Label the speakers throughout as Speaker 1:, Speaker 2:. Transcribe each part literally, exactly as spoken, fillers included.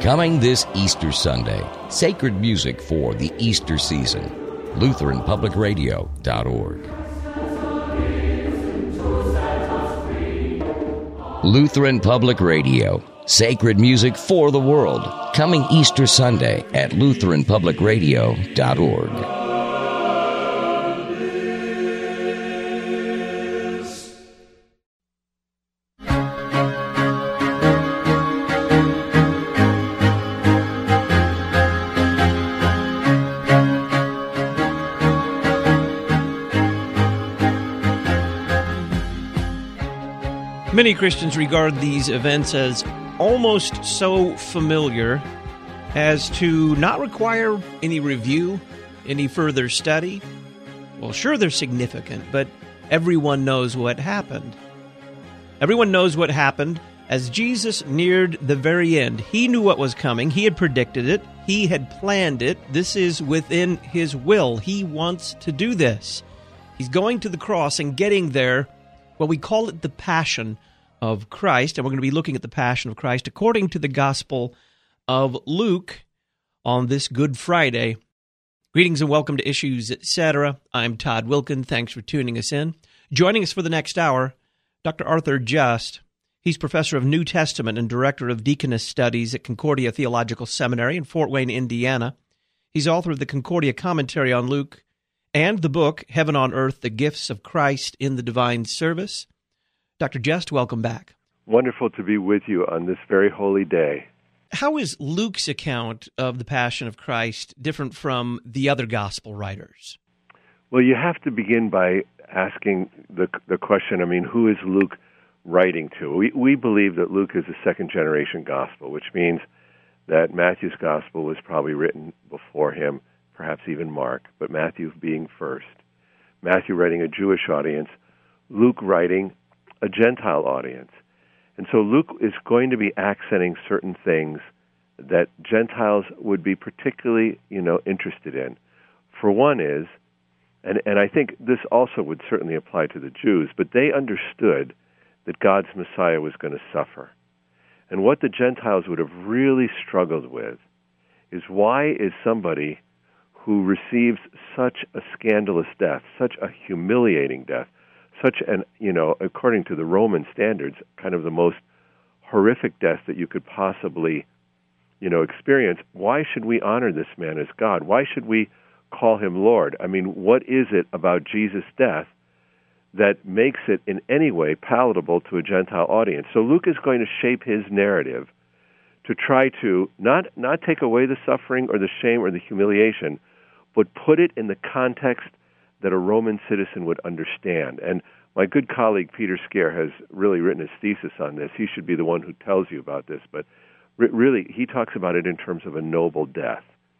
Speaker 1: Coming this Easter Sunday, sacred music for the Easter season. Lutheran Public Radio dot org. Lutheran Public Radio, sacred music for the world. Coming Easter Sunday at Lutheran Public Radio dot org.
Speaker 2: Many Christians regard these events as almost so familiar as to not require any review, any further study. Well, sure, they're significant, but everyone knows what happened. Everyone knows what happened as Jesus neared the very end. He knew what was coming. He had predicted it. He had planned it. This is within His will. He wants to do this. He's going to the cross and getting there. Well, we call it the Passion of Christ, and we're going to be looking at the Passion of Christ according to the Gospel of Luke on this Good Friday. Greetings and welcome to Issues, et cetera. I'm Todd Wilkin. Thanks for tuning us in. Joining us for the next hour, Doctor Arthur Just. He's professor of New Testament and director of Deaconess Studies at Concordia Theological Seminary in Fort Wayne, Indiana. He's author of the Concordia Commentary on Luke and the book, Heaven on Earth, The Gifts of Christ in the Divine Service. Doctor Just, welcome back.
Speaker 3: Wonderful to be with you on this very holy day.
Speaker 2: How is Luke's account of the Passion of Christ different from the other gospel writers?
Speaker 3: Well, you have to begin by asking the the question, I mean, who is Luke writing to? We, we believe that Luke is a second-generation gospel, which means that Matthew's gospel was probably written before him, perhaps even Mark, but Matthew being first. Matthew writing a Jewish audience, Luke writing a Gentile audience. And so Luke is going to be accenting certain things that Gentiles would be particularly, you know, interested in. For one is, and, and I think this also would certainly apply to the Jews, but they understood that God's Messiah was going to suffer. And what the Gentiles would have really struggled with is, why is somebody who receives such a scandalous death, such a humiliating death, such an, you know, according to the Roman standards, kind of the most horrific death that you could possibly, you know, experience, why should we honor this man as God? Why should we call him Lord? I mean, what is it about Jesus' death that makes it in any way palatable to a Gentile audience? So Luke is going to shape his narrative to try to not, not take away the suffering or the shame or the humiliation, but put it in the context that a Roman citizen would understand. And my good colleague Peter Scare has really written his thesis on this. He should be the one who tells you about this, but re- really he talks about it in terms of a noble death.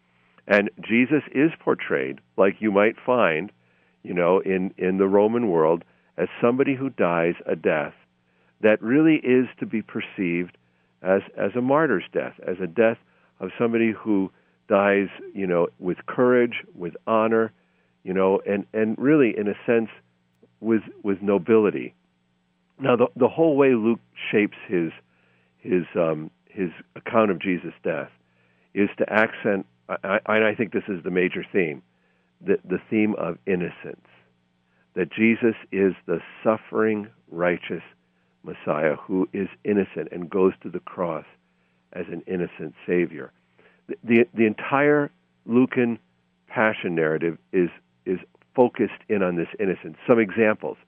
Speaker 3: And Jesus is portrayed, like you might find, you know, in, in the Roman world, as somebody who dies a death that really is to be perceived as, as a martyr's death, as a death of somebody who dies, you know, with courage, with honor, you know, and, and really, in a sense, with with nobility. Now, the the whole way Luke shapes his his um, his account of Jesus' death is to accent, I, I, and I think this is the major theme, the the theme of innocence. That Jesus is the suffering, righteous Messiah who is innocent and goes to the cross as an innocent Savior. The the, the entire Lucan Passion narrative is is focused in on this innocence. Some examples.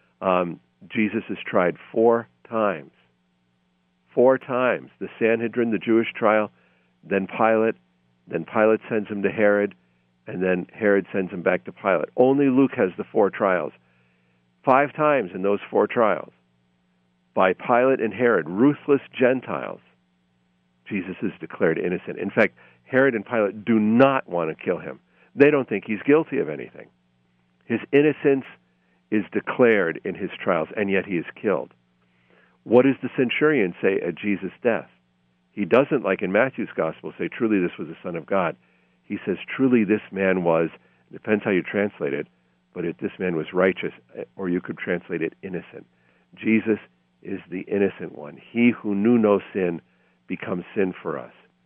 Speaker 3: Um, Jesus is tried four times. Four times. The Sanhedrin, the Jewish trial, then Pilate, then Pilate sends him to Herod, and then Herod sends him back to Pilate. Only Luke has the four trials. Five times in those four trials, by Pilate and Herod, ruthless Gentiles, Jesus is declared innocent. In fact, Herod and Pilate do not want to kill him. They don't think he's guilty of anything. His innocence is declared in his trials, and yet he is killed. What does the centurion say at Jesus' death? He doesn't, like in Matthew's gospel, say, truly this was the Son of God. He says, truly this man was, it depends how you translate it, but it, this man was righteous, or you could translate it innocent. Jesus is the innocent one. He who knew no sin becomes sin for us.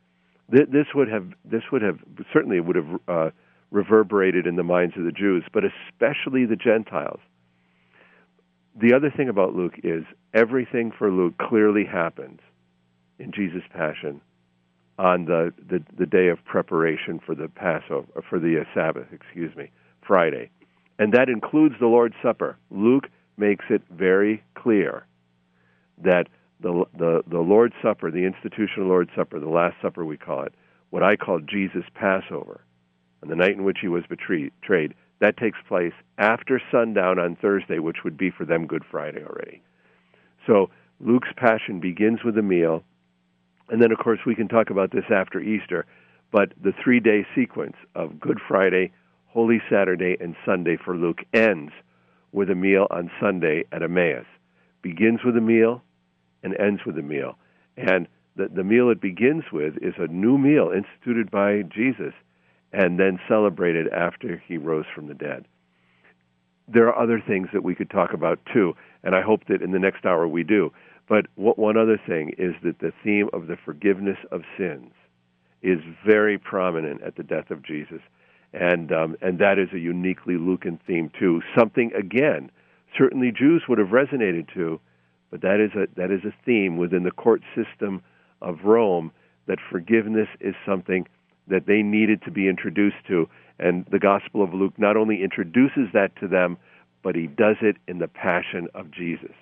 Speaker 3: Th- this would have this would have certainly would have uh, reverberated in the minds of the Jews, but especially the Gentiles. The other thing about Luke is everything for Luke clearly happens in Jesus' Passion on the, the, the day of preparation for the Passover, for the uh, Sabbath, excuse me, Friday. And that includes the Lord's Supper. Luke makes it very clear that the, the, the Lord's Supper, the institutional Lord's Supper, the Last Supper we call it, what I call Jesus' Passover, on the night in which he was betrayed, that takes place after sundown on Thursday, which would be for them Good Friday already. So Luke's Passion begins with a meal, and then, of course, we can talk about this after Easter, but the three-day sequence of Good Friday, Holy Saturday, and Sunday for Luke ends with a meal on Sunday at Emmaus. Begins with a meal and ends with a meal. And the, the meal it begins with is a new meal instituted by Jesus and then celebrated after he rose from the dead. There are other things that we could talk about, too, and I hope that in the next hour we do. But one other thing is that the theme of the forgiveness of sins is very prominent at the death of Jesus, and um, and that is a uniquely Lucan theme, too. Something, again, certainly Jews would have resonated to, but that is a that is a theme within the court system of Rome, that forgiveness is something that they needed to be introduced to. And the Gospel of Luke not only introduces that to them, but he does it in the Passion of Jesus.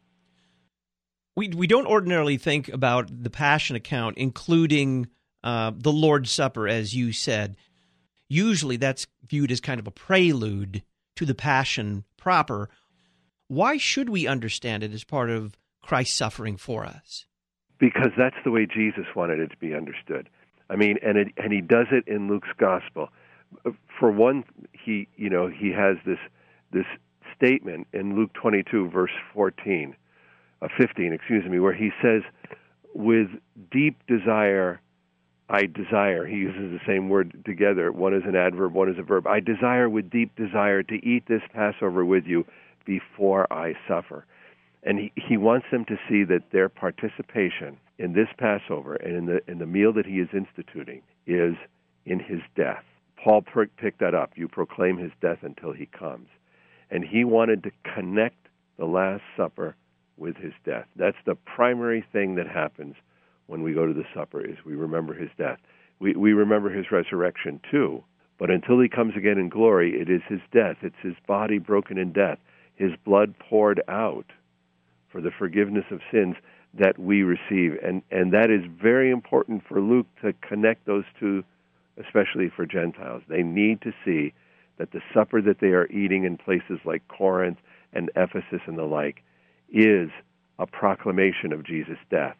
Speaker 2: We we don't ordinarily think about the Passion account including uh, the Lord's Supper, as you said. Usually that's viewed as kind of a prelude to the Passion proper. Why should we understand it as part of Christ's suffering for us?
Speaker 3: Because that's the way Jesus wanted it to be understood. I mean, and it, and he does it in Luke's Gospel. For one, he you know he has this this statement in Luke twenty-two, verse fourteen, uh, fifteen, excuse me, where he says, "With deep desire, I desire." He uses the same word together. One is an adverb, one is a verb. "I desire with deep desire to eat this Passover with you before I suffer." And he, he wants them to see that their participation in this Passover and in the in the meal that he is instituting is in his death. Paul picked that up. You proclaim his death until he comes. And he wanted to connect the Last Supper with his death. That's the primary thing that happens when we go to the supper, is we remember his death. We, we remember his resurrection too, but until he comes again in glory, it is his death. It's his body broken in death, his blood poured out for the forgiveness of sins that we receive. And, and that is very important for Luke to connect those two, especially for Gentiles. They need to see that the supper that they are eating in places like Corinth and Ephesus and the like is a proclamation of Jesus' death.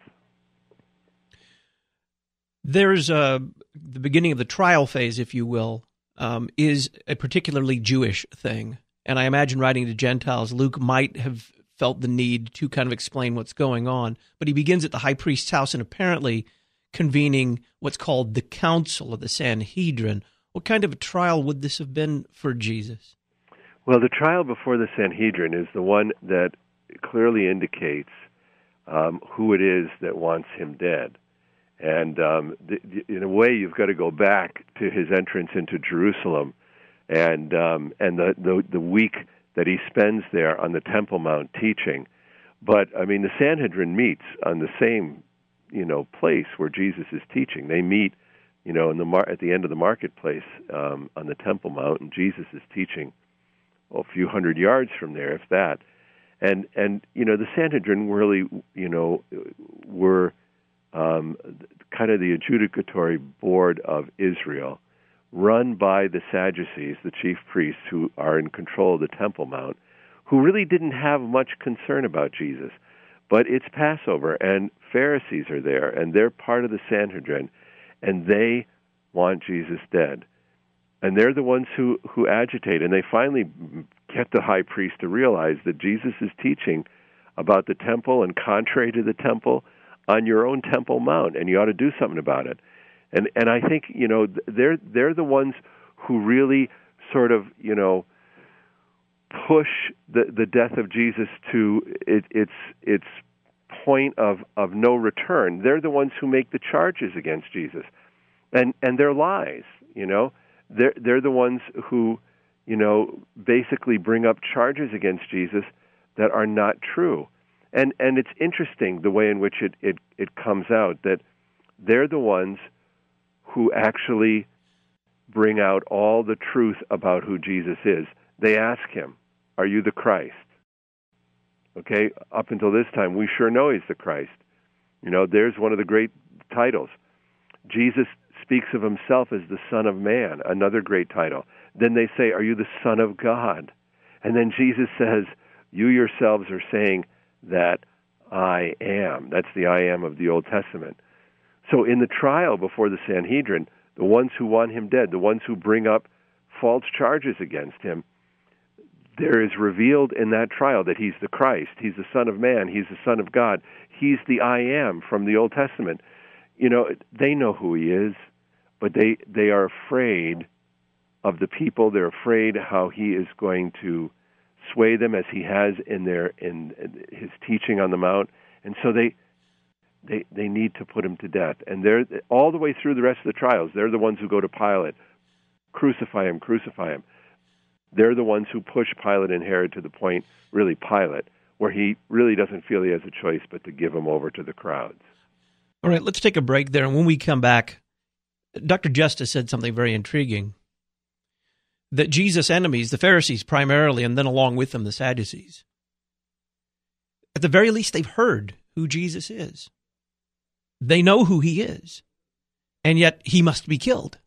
Speaker 2: There's a, the beginning of the trial phase, if you will, um, is a particularly Jewish thing. And I imagine writing to Gentiles, Luke might have felt the need to kind of explain what's going on. But he begins at the high priest's house and apparently convening what's called the Council of the Sanhedrin. What kind of a trial would this have been for Jesus?
Speaker 3: Well, the trial before the Sanhedrin is the one that clearly indicates um, who it is that wants him dead. And um, the, the, in a way, you've got to go back to his entrance into Jerusalem and um, and the, the the week that he spends there on the Temple Mount teaching. But, I mean, the Sanhedrin meets on the same, you know, place where Jesus is teaching. They meet, you know, in the mar- at the end of the marketplace um, on the Temple Mount, and Jesus is teaching well, a few hundred yards from there, if that. And, and you know, the Sanhedrin really, you know, were um, kind of the adjudicatory board of Israel, run by the Sadducees, the chief priests who are in control of the Temple Mount, who really didn't have much concern about Jesus. But it's Passover, and Pharisees are there, and they're part of the Sanhedrin, and they want Jesus dead. And they're the ones who, who agitate, and they finally get the high priest to realize that Jesus is teaching about the temple and contrary to the temple on your own Temple Mount, and you ought to do something about it. And and I think, you know, they're they're the ones who really sort of, you know, push the, the death of Jesus to it, its its point of, of no return. They're the ones who make the charges against Jesus. and and they're lies. You know, they're they're the ones who, you know, basically bring up charges against Jesus that are not true. And and it's interesting the way in which it, it, it comes out that they're the ones who actually bring out all the truth about who Jesus is. They ask him, "Are you the Christ?" Okay, up until this time, we sure know he's the Christ. You know, there's one of the great titles. Jesus speaks of himself as the Son of Man, another great title. Then they say, "Are you the Son of God?" And then Jesus says, "You yourselves are saying that I am." That's the I am of the Old Testament. So in the trial before the Sanhedrin, the ones who want him dead, the ones who bring up false charges against him, there is revealed in that trial that he's the Christ, he's the Son of Man, he's the Son of God, he's the I am from the Old Testament. You know, they know who he is, but they, they are afraid of the people. They're afraid how he is going to sway them as he has in their in his teaching on the Mount. And so they they they need to put him to death. And they're all the way through the rest of the trials, they're the ones who go to Pilate, crucify him, crucify him. They're the ones who push Pilate and Herod to the point, really Pilate, where he really doesn't feel he has a choice but to give him over to the crowds.
Speaker 2: All right, let's take a break there. And when we come back, Doctor Justice said something very intriguing, that Jesus' enemies, the Pharisees primarily, and then along with them the Sadducees, at the very least they've heard who Jesus is. They know who he is, and yet he must be killed.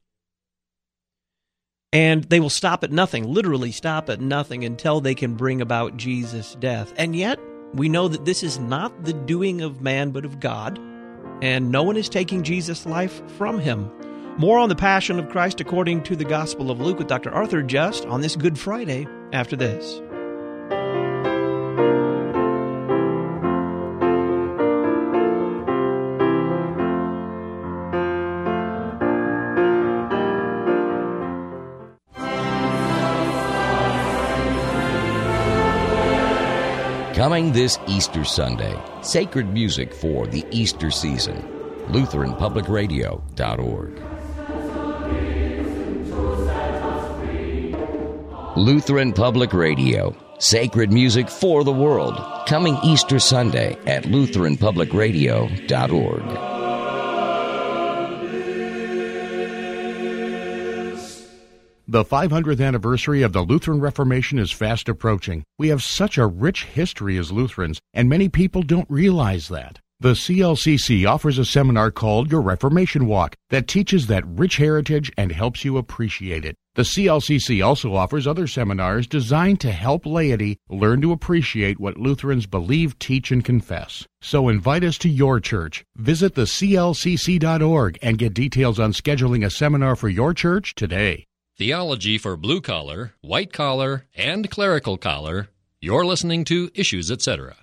Speaker 2: And they will stop at nothing, literally stop at nothing, until they can bring about Jesus' death. And yet, we know that this is not the doing of man, but of God, and no one is taking Jesus' life from him. More on the Passion of Christ according to the Gospel of Luke with Doctor Arthur Just on this Good Friday after this.
Speaker 1: Coming this Easter Sunday, sacred music for the Easter season. Lutheran Public Radio dot org. Lutheran Public Radio, sacred music for the world. Coming Easter Sunday at Lutheran Public Radio dot org.
Speaker 4: The five hundredth anniversary of the Lutheran Reformation is fast approaching. We have such a rich history as Lutherans, and many people don't realize that. The C L C C offers a seminar called Your Reformation Walk that teaches that rich heritage and helps you appreciate it. The C L C C also offers other seminars designed to help laity learn to appreciate what Lutherans believe, teach, and confess. So invite us to your church. Visit the C L C C dot org and get details on scheduling a seminar for your church today.
Speaker 5: Theology for blue collar, white collar, and clerical collar. You're listening to Issues, et cetera.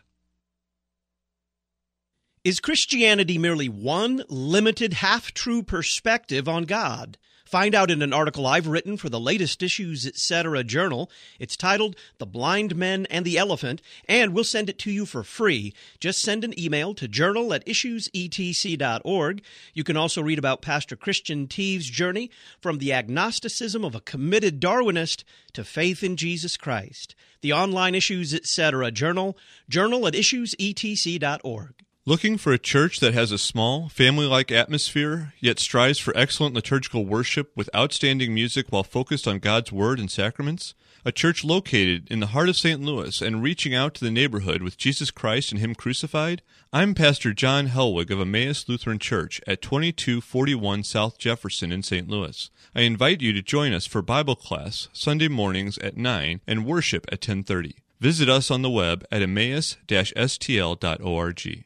Speaker 2: Is Christianity merely one limited, half-true perspective on God? Find out in an article I've written for the latest Issues, et cetera journal. It's titled The Blind Men and the Elephant, and we'll send it to you for free. Just send an email to journal at issues e t c dot org. You can also read about Pastor Christian Teve's journey from the agnosticism of a committed Darwinist to faith in Jesus Christ. The online Issues, et cetera journal, journal at issues e t c dot org.
Speaker 6: Looking for a church that has a small, family-like atmosphere, yet strives for excellent liturgical worship with outstanding music while focused on God's Word and sacraments? A church located in the heart of Saint Louis and reaching out to the neighborhood with Jesus Christ and Him crucified? I'm Pastor John Helwig of Emmaus Lutheran Church at twenty-two forty-one South Jefferson in Saint Louis. I invite you to join us for Bible class Sunday mornings at nine and worship at ten thirty. Visit us on the web at emmaus dash s t l dot org.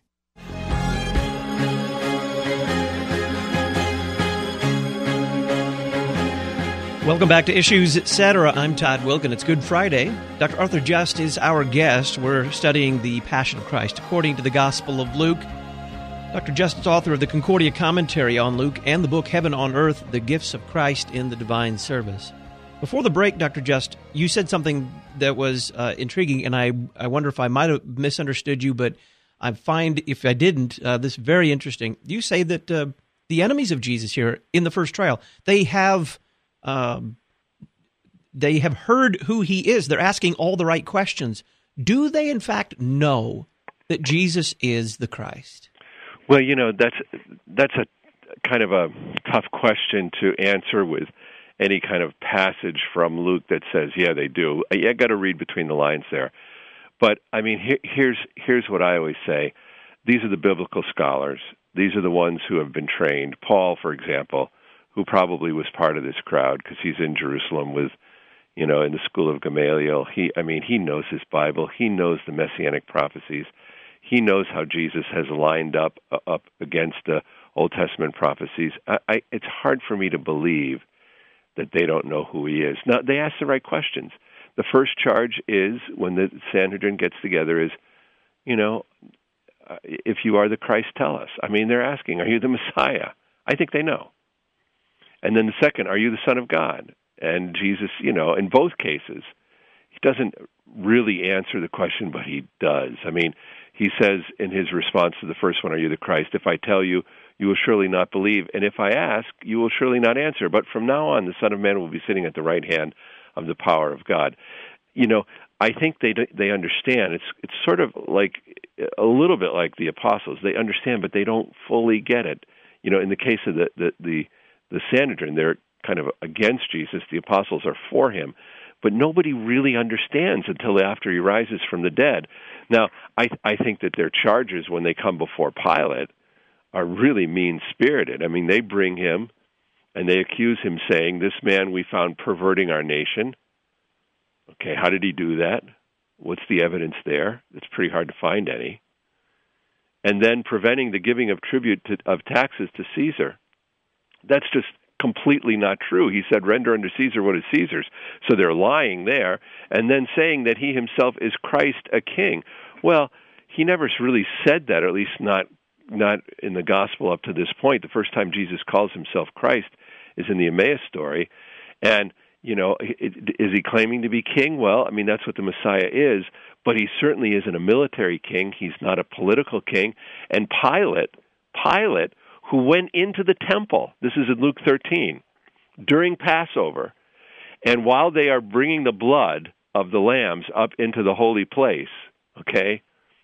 Speaker 2: Welcome back to Issues, et cetera. I'm Todd Wilken. It's Good Friday. Doctor Arthur Just is our guest. We're studying the Passion of Christ according to the Gospel of Luke. Doctor Just is author of the Concordia Commentary on Luke and the book Heaven on Earth, The Gifts of Christ in the Divine Service. Before the break, Doctor Just, you said something that was uh, intriguing, and I, I wonder if I might have misunderstood you, but I find, if I didn't, uh, this very interesting. You say that uh, the enemies of Jesus here in the first trial, they have um, they have heard who he is. They're asking all the right questions. Do they, in fact, know that Jesus is the Christ?
Speaker 3: Well, you know, that's that's a kind of a tough question to answer with any kind of passage from Luke that says, yeah, they do. I got to read between the lines there. But, I mean, here, here's here's what I always say. These are the biblical scholars. These are the ones who have been trained. Paul, for example, who probably was part of this crowd because he's in Jerusalem with, you know, in the school of Gamaliel. He, I mean, he knows his Bible. He knows the Messianic prophecies. He knows how Jesus has lined up uh, up against the Old Testament prophecies. I, I, it's hard for me to believe that they don't know who he is. Now, they ask the right questions. The first charge is, when the Sanhedrin gets together, is, you know, uh, if you are the Christ, tell us. I mean, they're asking, are you the Messiah? I think they know. And then the second, are you the Son of God? And Jesus, you know, in both cases, he doesn't really answer the question, but he does. I mean, he says in his response to the first one, are you the Christ? If I tell you, you will surely not believe. And if I ask, you will surely not answer. But from now on, the Son of Man will be sitting at the right hand of the power of God. You know, I think they they understand. It's it's sort of like a little bit like the apostles. They understand, but they don't fully get it. You know, in the case of the the the, the Sanhedrin, they're kind of against Jesus. The apostles are for him. But nobody really understands until after he rises from the dead. Now, I I think that their charges when they come before Pilate are really mean-spirited. I mean, they bring him and they accuse him, saying, this man we found perverting our nation. Okay, how did he do that? What's the evidence there? It's pretty hard to find any. And then preventing the giving of tribute to, of taxes to Caesar. That's just completely not true. He said, render unto Caesar what is Caesar's. So they're lying there. And then saying that he himself is Christ, a king. Well, he never really said that, or at least not not in the gospel up to this point. The first time Jesus calls himself Christ is in the Emmaus story. And, you know, is he claiming to be king? Well, I mean, that's what the Messiah is, but he certainly isn't a military king. He's not a political king. And Pilate, Pilate, who went into the temple, this is in Luke thirteen, during Passover, and while they are bringing the blood of the lambs up into the holy place, okay,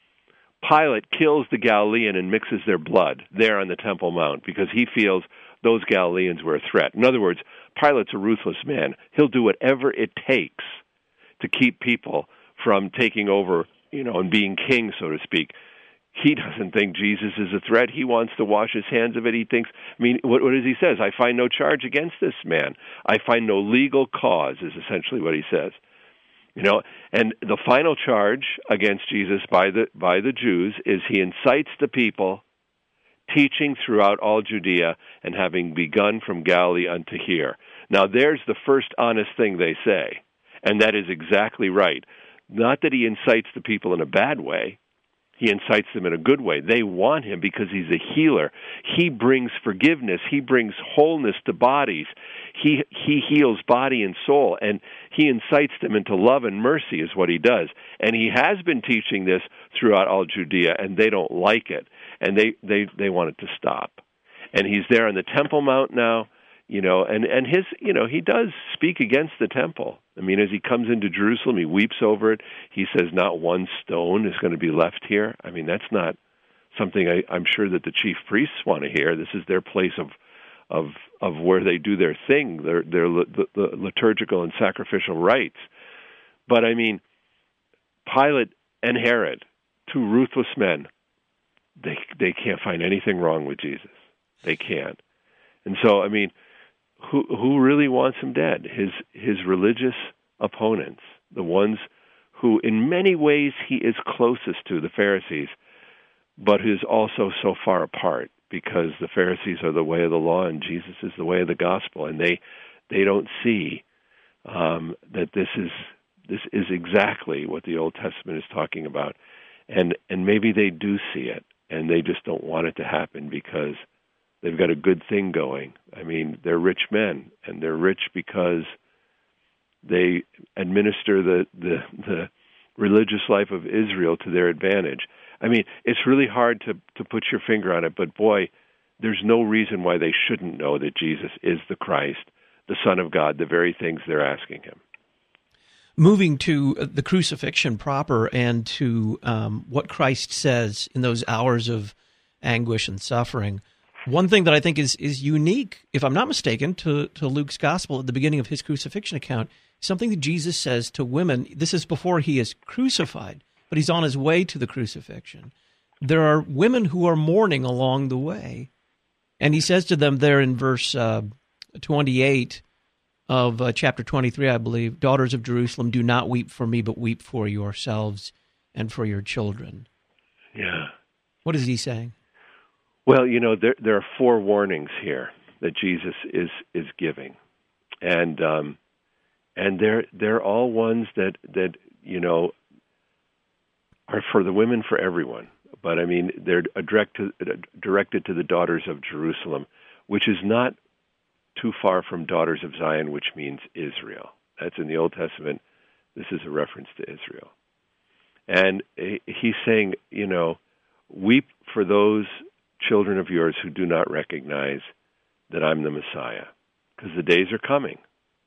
Speaker 3: Pilate kills the Galilean and mixes their blood there on the Temple Mount because he feels those Galileans were a threat. In other words, Pilate's a ruthless man. He'll do whatever it takes to keep people from taking over, you know, and being king, so to speak. He doesn't think Jesus is a threat. He wants to wash his hands of it. He thinks, I mean, what, what does he says? I find no charge against this man. I find no legal cause, is essentially what he says. You know, and the final charge against Jesus by the by the Jews is he incites the people, teaching throughout all Judea and having begun from Galilee unto here. Now, there's the first honest thing they say, and that is exactly right. Not that he incites the people in a bad way. He incites them in a good way. They want him because he's a healer. He brings forgiveness. He brings wholeness to bodies. He he heals body and soul, and he incites them into love and mercy is what he does. And he has been teaching this throughout all Judea, and they don't like it, and they, they, they want it to stop. And he's there on the Temple Mount now, you know, and, and his, you know, he does speak against the temple. I mean, as he comes into Jerusalem, he weeps over it. He says not one stone is going to be left here. I mean, that's not something I, I'm sure that the chief priests want to hear. This is their place of of of where they do their thing, their their the, the liturgical and sacrificial rites. But I mean, Pilate and Herod, two ruthless men, they they can't find anything wrong with Jesus. They can't. And so, I mean, who who really wants him dead? His his religious opponents, the ones who in many ways he is closest to, the Pharisees, but who is also so far apart because the Pharisees are the way of the law and Jesus is the way of the gospel, and they they don't see um, that this is this is exactly what the Old Testament is talking about, and and maybe they do see it, and they just don't want it to happen because they've got a good thing going. I mean, they're rich men, and they're rich because they administer the, the the religious life of Israel to their advantage. I mean, it's really hard to, to put your finger on it, but boy, there's no reason why they shouldn't know that Jesus is the Christ, the Son of God, the very things they're asking him.
Speaker 2: Moving to the crucifixion proper and to um, what Christ says in those hours of anguish and suffering, one thing that I think is is unique, if I'm not mistaken, to, to Luke's gospel at the beginning of his crucifixion account, something that Jesus says to women. This is before he is crucified, but he's on his way to the crucifixion. There are women who are mourning along the way, and he says to them there in verse uh, twenty-eight of uh, chapter twenty-three, I believe, "Daughters of Jerusalem, do not weep for me, but weep for yourselves and for your children."
Speaker 3: Yeah.
Speaker 2: What is he saying?
Speaker 3: Well, you know, there there are four warnings here that Jesus is is giving, and um, and they're they're all ones that that you know are for the women, for everyone. But I mean, they're direct to, directed to the daughters of Jerusalem, which is not too far from daughters of Zion, which means Israel. That's in the Old Testament. This is a reference to Israel. And he's saying, you know, weep for those children of yours who do not recognize that I'm the Messiah, because the days are coming,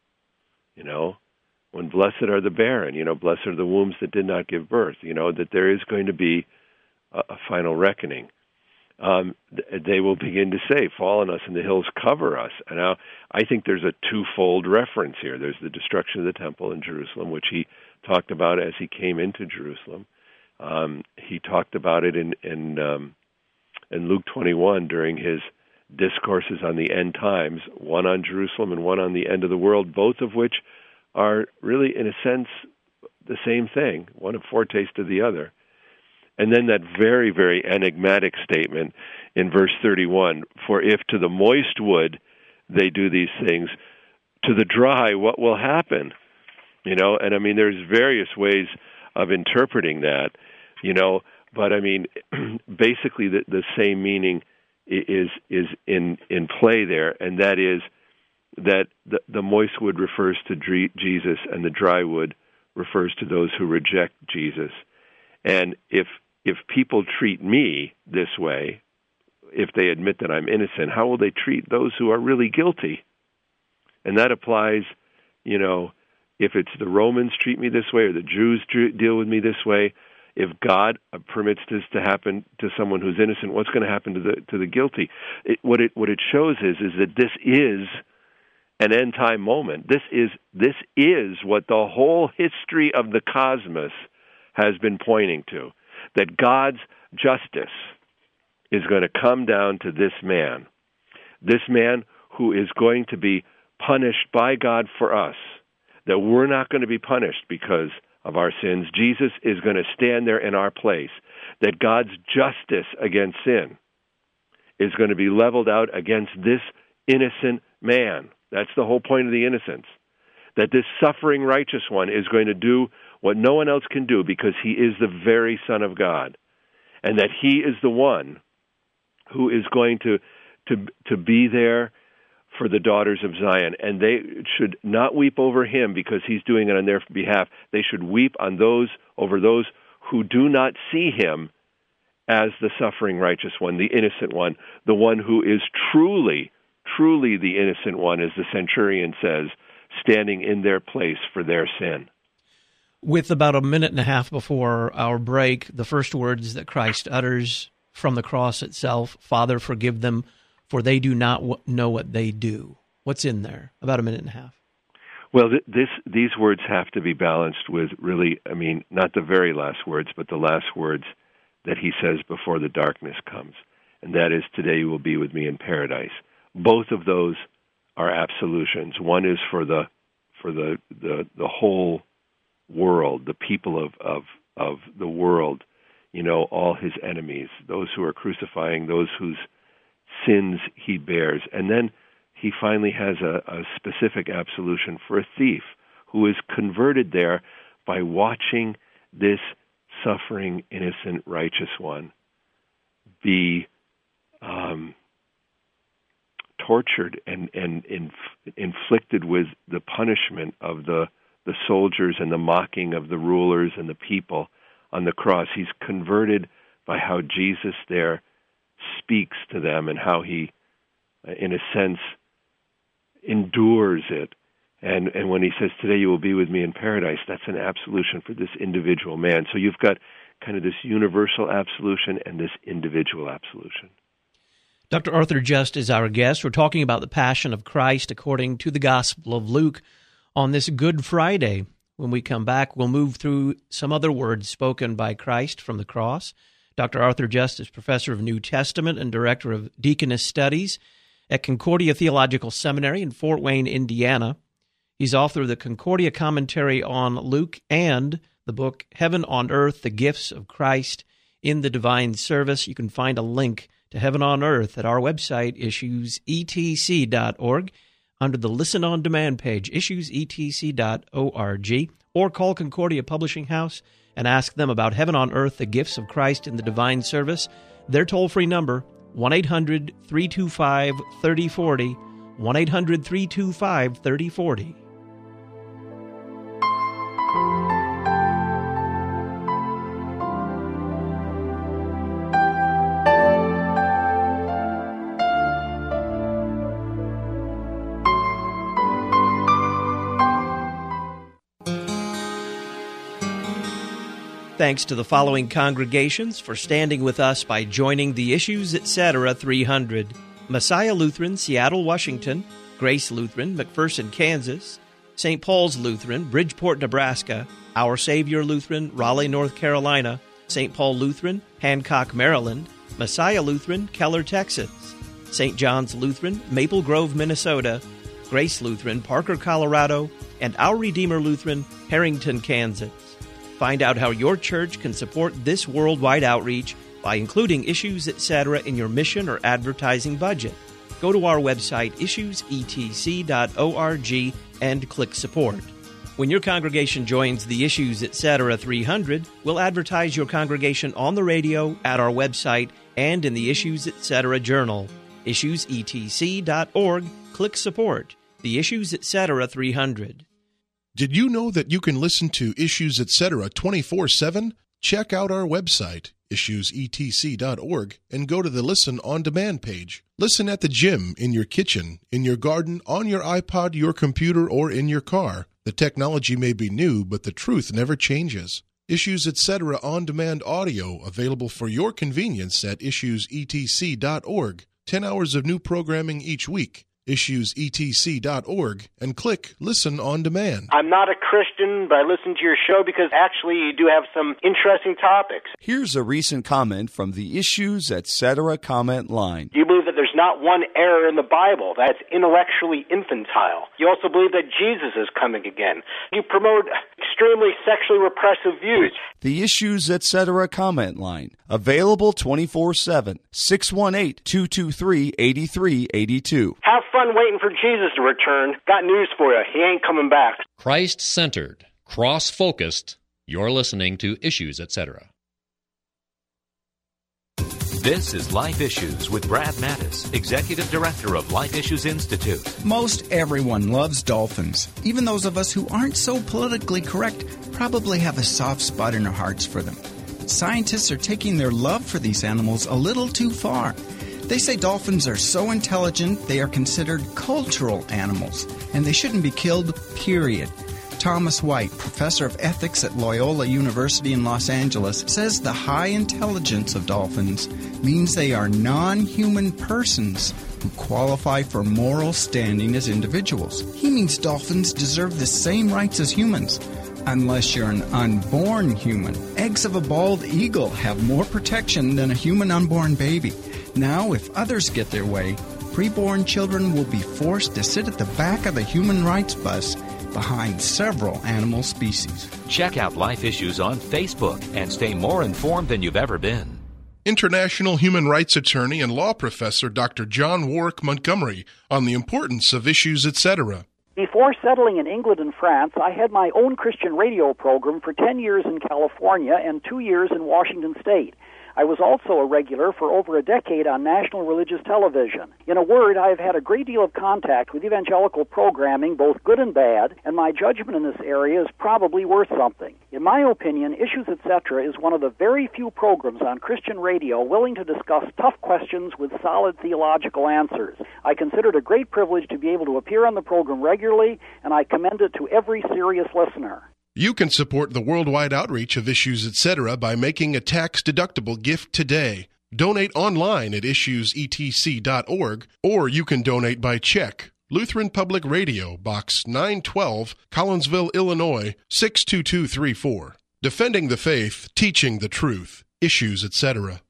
Speaker 3: you know, when blessed are the barren, you know, blessed are the wombs that did not give birth, you know, that there is going to be a, a final reckoning. Um, they will begin to say, fall on us and the hills cover us. And now I think there's a twofold reference here. There's the destruction of the temple in Jerusalem, which he talked about as he came into Jerusalem. Um, he talked about it in, in, um, in Luke twenty-one during his discourses on the end times, one on Jerusalem and one on the end of the world, both of which are really, in a sense, the same thing, one a foretaste of the other. And then that very, very enigmatic statement in verse thirty-one, for if to the moist wood they do these things, to the dry what will happen? You know, and I mean, there's various ways of interpreting that, you know, but I mean, basically the, the same meaning is is in, in play there, and that is that the, the moist wood refers to Jesus and the dry wood refers to those who reject Jesus. And if if people treat me this way, if they admit that I'm innocent, how will they treat those who are really guilty? And that applies, you know, if it's the Romans treat me this way or the Jews deal with me this way, if God permits this to happen to someone who's innocent, what's going to happen to the to the guilty? It, what it what it shows is is that this is an end time moment. This is this is what the whole history of the cosmos has been pointing to. That God's justice is going to come down to this man, this man who is going to be punished by God for us, that we're not going to be punished because of our sins. Jesus is going to stand there in our place, that God's justice against sin is going to be leveled out against this innocent man. That's the whole point of the innocence, that this suffering righteous one is going to do what no one else can do because he is the very Son of God, and that he is the one who is going to to to be there for the daughters of Zion. And they should not weep over him because he's doing it on their behalf. They should weep on those over those who do not see him as the suffering righteous one, the innocent one, the one who is truly, truly the innocent one, as the centurion says, standing in their place for their sin.
Speaker 2: With about a minute and a half before our break, the first words that Christ utters from the cross itself, Father, forgive them, for they do not w- know what they do. What's in there? About a minute and a half.
Speaker 3: Well, th- this these words have to be balanced with really, I mean, not the very last words, but the last words that he says before the darkness comes. And that is, today you will be with me in paradise. Both of those are absolutions. One is for the for the, the, the whole world, the people of, of, of the world, you know, all his enemies, those who are crucifying, those whose sins he bears. And then he finally has a, a specific absolution for a thief who is converted there by watching this suffering, innocent, righteous one be um, tortured and, and inf- inflicted with the punishment of the the soldiers and the mocking of the rulers and the people on the cross. He's converted by how Jesus there speaks to them and how he, in a sense, endures it. And and when he says, today you will be with me in paradise, that's an absolution for this individual man. So you've got kind of this universal absolution and this individual absolution.
Speaker 2: Doctor Arthur Just is our guest. We're talking about the Passion of Christ according to the Gospel of Luke on this Good Friday. When we come back, we'll move through some other words spoken by Christ from the cross. Doctor Arthur Just is professor of New Testament and director of Deaconess Studies at Concordia Theological Seminary in Fort Wayne, Indiana. He's author of the Concordia Commentary on Luke and the book Heaven on Earth, The Gifts of Christ in the Divine Service. You can find a link to Heaven on Earth at our website, issues e t c dot org, under the Listen on Demand page, issues e t c dot org, or call Concordia Publishing House and ask them about Heaven on Earth, The Gifts of Christ in the Divine Service. Their toll-free number, one eight hundred three two five three oh four oh, one eight hundred three two five three oh four oh. Thanks to the following congregations for standing with us by joining the Issues Etc. three hundred. Messiah Lutheran, Seattle, Washington; Grace Lutheran, McPherson, Kansas; Saint Paul's Lutheran, Bridgeport, Nebraska; Our Savior Lutheran, Raleigh, North Carolina; Saint Paul Lutheran, Hancock, Maryland; Messiah Lutheran, Keller, Texas; Saint John's Lutheran, Maple Grove, Minnesota; Grace Lutheran, Parker, Colorado; and Our Redeemer Lutheran, Harrington, Kansas. Find out how your church can support this worldwide outreach by including Issues Etc. in your mission or advertising budget. Go to our website, issues e t c dot org, and click Support. When your congregation joins the Issues Etc. three hundred, we'll advertise your congregation on the radio, at our website, and in the Issues Etc. Journal. issues e t c dot org, click Support. The Issues Etc. three hundred.
Speaker 7: Did you know that you can listen to Issues Etc. twenty-four seven? Check out our website, issues e t c dot org, and go to the Listen on Demand page. Listen at the gym, in your kitchen, in your garden, on your iPod, your computer, or in your car. The technology may be new, but the truth never changes. Issues Etc. On Demand audio available for your convenience at issues e t c dot org. Ten hours of new programming each week. issues e t c dot org, and click Listen on Demand.
Speaker 8: I'm not a Christian, but I listen to your show because actually you do have some interesting topics.
Speaker 9: Here's a recent comment from the Issues Etc. comment line.
Speaker 8: You believe that there's not one error in the Bible, that's intellectually infantile. You also believe that Jesus is coming again. You promote extremely sexually repressive views.
Speaker 9: The Issues Etc. comment line, available twenty-four seven, six one eight, two two three, eight three eight two.
Speaker 8: Have fun waiting for Jesus to return. Got news for you. He ain't coming back.
Speaker 5: Christ-centered, cross-focused. You're listening to Issues Etc.
Speaker 10: This is Life Issues with Brad Mattis, Executive Director of Life Issues Institute.
Speaker 11: Most everyone loves dolphins. Even those of us who aren't so politically correct probably have a soft spot in our hearts for them. Scientists are taking their love for these animals a little too far. They say dolphins are so intelligent they are considered cultural animals, and they shouldn't be killed, period. Thomas White, professor of ethics at Loyola University in Los Angeles, says the high intelligence of dolphins means they are non-human persons who qualify for moral standing as individuals. He means dolphins deserve the same rights as humans, unless you're an unborn human. Eggs of a bald eagle have more protection than a human unborn baby. Now, if others get their way, preborn children will be forced to sit at the back of the human rights bus behind several animal species.
Speaker 10: Check out Life Issues on Facebook and stay more informed than you've ever been.
Speaker 7: International human rights attorney and law professor Doctor John Warwick Montgomery on the importance of Issues Etc.
Speaker 12: Before settling in England and France, I had my own Christian radio program for ten years in California and two years in Washington State. I was also a regular for over a decade on national religious television. In a word, I have had a great deal of contact with evangelical programming, both good and bad, and my judgment in this area is probably worth something. In my opinion, Issues et cetera is one of the very few programs on Christian radio willing to discuss tough questions with solid theological answers. I consider it a great privilege to be able to appear on the program regularly, and I commend it to every serious listener.
Speaker 7: You can support the worldwide outreach of Issues et cetera by making a tax-deductible gift today. Donate online at issues e t c dot org, or you can donate by check. Lutheran Public Radio, Box nine twelve, Collinsville, Illinois, six two two three four. Defending the faith, teaching the truth. Issues et cetera.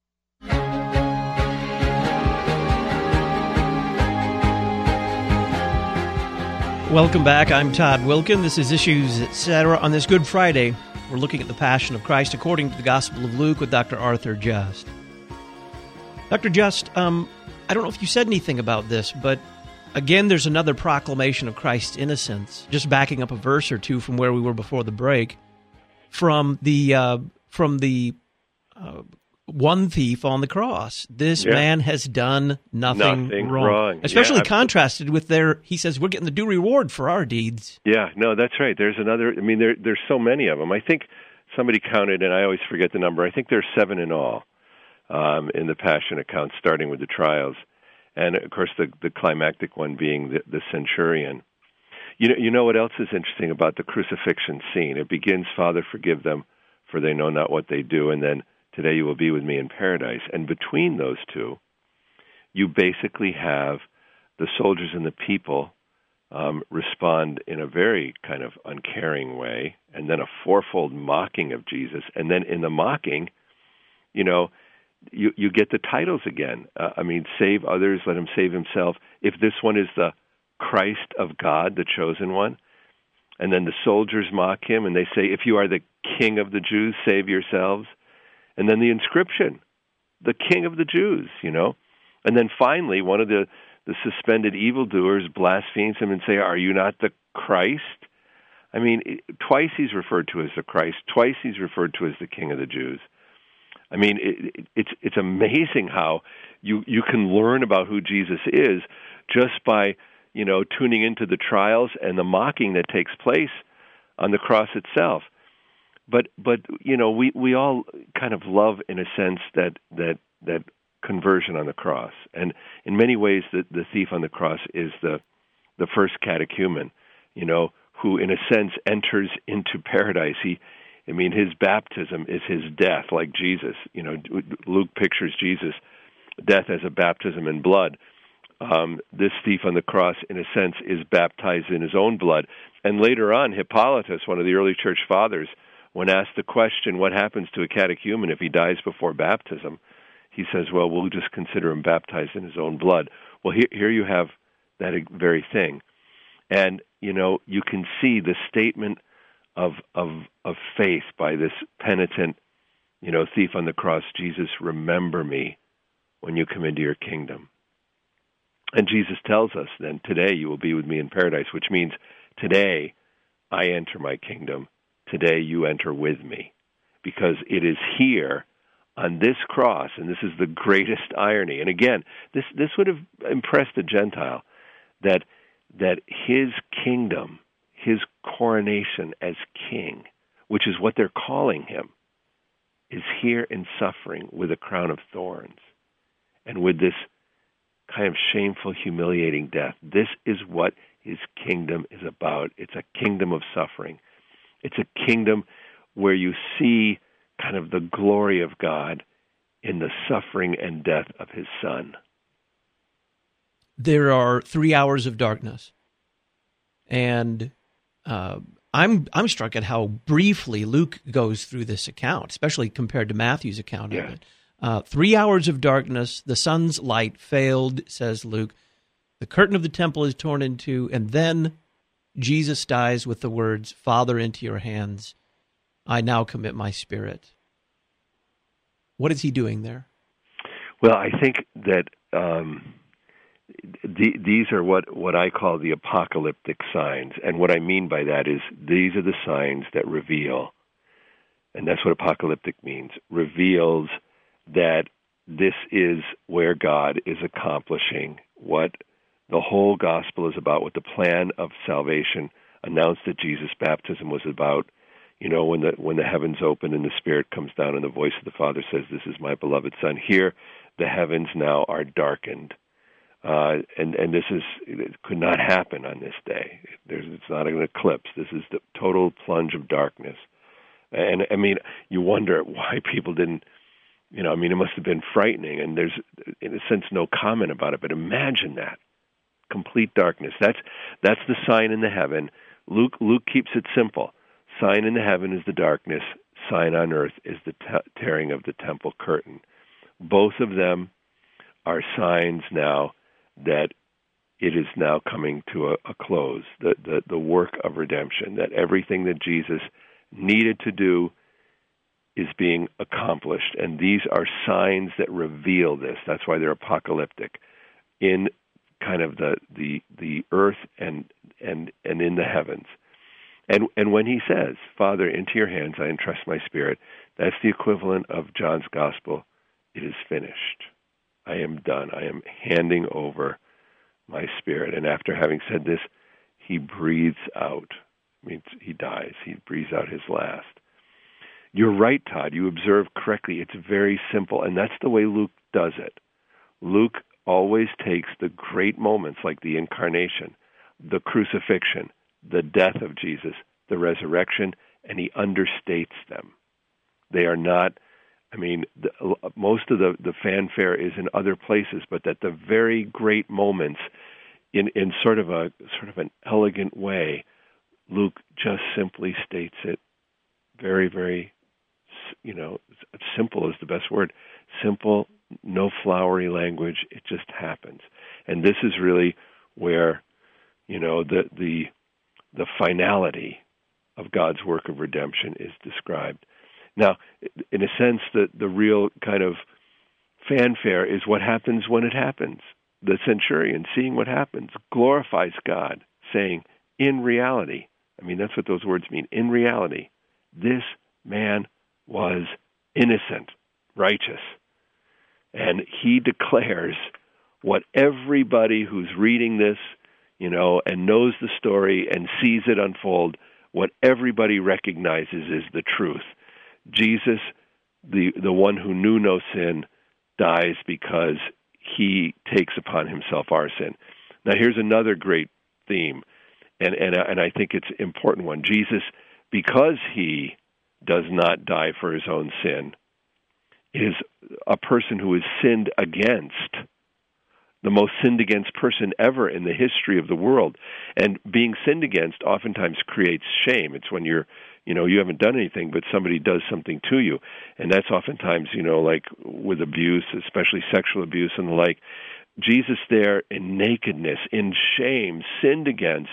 Speaker 2: Welcome back. I'm Todd Wilkin. This is Issues et cetera. On this Good Friday, we're looking at the Passion of Christ according to the Gospel of Luke with Doctor Arthur Just. Doctor Just, um, I don't know if you said anything about this, but again, there's another proclamation of Christ's innocence. Just backing up a verse or two from where we were before the break, from the uh, from the uh, one thief on the cross. This yeah. man has done nothing,
Speaker 3: nothing
Speaker 2: wrong.
Speaker 3: wrong.
Speaker 2: Especially
Speaker 3: yeah,
Speaker 2: contrasted with their, he says, we're getting the due reward for our deeds.
Speaker 3: Yeah, no, that's right. There's another, I mean, there, there's so many of them. I think somebody counted, and I always forget the number, I think there's seven in all um, in the Passion account, starting with the trials. And, of course, the, the climactic one being the, the centurion. You know, you know what else is interesting about the crucifixion scene? It begins, Father, forgive them, for they know not what they do, and then, today you will be with me in paradise. And between those two, you basically have the soldiers and the people um, respond in a very kind of uncaring way, and then a fourfold mocking of Jesus. And then in the mocking, you know, you, you get the titles again. Uh, I mean, save others, let him save himself. If this one is the Christ of God, the chosen one, and then the soldiers mock him, and they say, if you are the King of the Jews, save yourselves. And then the inscription, the King of the Jews, you know. And then finally, one of the, the suspended evildoers blasphemes him and say, are you not the Christ? I mean, it, twice he's referred to as the Christ. Twice he's referred to as the King of the Jews. I mean, it, it, it's it's amazing how you, you can learn about who Jesus is just by, you know, tuning into the trials and the mocking that takes place on the cross itself. But but you know we, we all kind of love in a sense that that that conversion on the cross, and in many ways the, the thief on the cross is the the first catechumen, you know, who in a sense enters into paradise. He, I mean, his baptism is his death, like Jesus. You know, Luke pictures Jesus' death as a baptism in blood. Um, this thief on the cross, in a sense, is baptized in his own blood. And later on, Hippolytus, one of the early church fathers, when asked the question, what happens to a catechumen if he dies before baptism, he says, well, we'll just consider him baptized in his own blood. Well, here, here you have that very thing. And, you know, you can see the statement of, of, of faith by this penitent, you know, thief on the cross, Jesus, remember me when you come into your kingdom. And Jesus tells us then, today you will be with me in paradise, which means today I enter my kingdom. Today you enter with me, because it is here on this cross, and this is the greatest irony. And again, this this would have impressed the Gentile, that that his kingdom, his coronation as king, which is what they're calling him, is here in suffering with a crown of thorns and with this kind of shameful, humiliating death. This is what his kingdom is about. It's a kingdom of suffering. It's a kingdom where you see kind of the glory of God in the suffering and death of his Son.
Speaker 2: There are three hours of darkness, and uh, I'm I'm struck at how briefly Luke goes through this account, especially compared to Matthew's account
Speaker 3: yeah.
Speaker 2: of it. Uh, three hours of darkness, the sun's light failed, says Luke. The curtain of the temple is torn in two, and then Jesus dies with the words, Father, into your hands, I now commit my spirit. What is he doing there?
Speaker 3: Well, I think that um, the, these are what, what I call the apocalyptic signs. And what I mean by that is these are the signs that reveal, and that's what apocalyptic means, reveals that this is where God is accomplishing what the whole gospel is about, what the plan of salvation announced at Jesus' baptism was about. You know, when the when the heavens open and the Spirit comes down and the voice of the Father says, "This is my beloved Son." Here, the heavens now are darkened, uh, and and this is it could not happen on this day. There's it's not an eclipse. This is the total plunge of darkness, and I mean, you wonder why people didn't. You know, I mean, it must have been frightening, and there's, in a sense, no comment about it. But imagine that complete darkness. That's that's the sign in the heaven. Luke Luke keeps it simple. Sign in the heaven is the darkness. Sign on earth is the t- tearing of the temple curtain. Both of them are signs now that it is now coming to a, a close. The, the the work of redemption. That everything that Jesus needed to do is being accomplished, and these are signs that reveal this. That's why they're apocalyptic. In kind of the the the earth and and and in the heavens. And and when he says, "Father, into your hands I entrust my spirit," that's the equivalent of John's gospel. It is finished. I am done. I am handing over my spirit. And after having said this, he breathes out. I mean, he dies. He breathes out his last. You're right, Todd. You observe correctly. It's very simple, and that's the way Luke does it. Luke always takes the great moments like the incarnation, the crucifixion, the death of Jesus, the resurrection, and he understates them. They are not, I mean, the, most of the, the fanfare is in other places, but that the very great moments in, in sort of a sort of an elegant way, Luke just simply states it very, very, you know, simple is the best word. Simple, no flowery language. It just happens. And this is really where, you know, the the the finality of God's work of redemption is described. Now, in a sense, the, the real kind of fanfare is what happens when it happens. The centurion, seeing what happens, glorifies God, saying, in reality, I mean, that's what those words mean, in reality, this man was innocent, righteous. And he declares what everybody who's reading this, you know, and knows the story and sees it unfold, what everybody recognizes is the truth. Jesus, the the one who knew no sin, dies because he takes upon himself our sin. Now, here's another great theme, and and and I think it's an important one. Jesus, because he does not die for his own sin, is a person who is sinned against, the most sinned against person ever in the history of the world. And being sinned against oftentimes creates shame. It's when you're, you know, you haven't done anything, but somebody does something to you. And that's oftentimes, you know, like with abuse, especially sexual abuse and the like. Jesus there in nakedness, in shame, sinned against,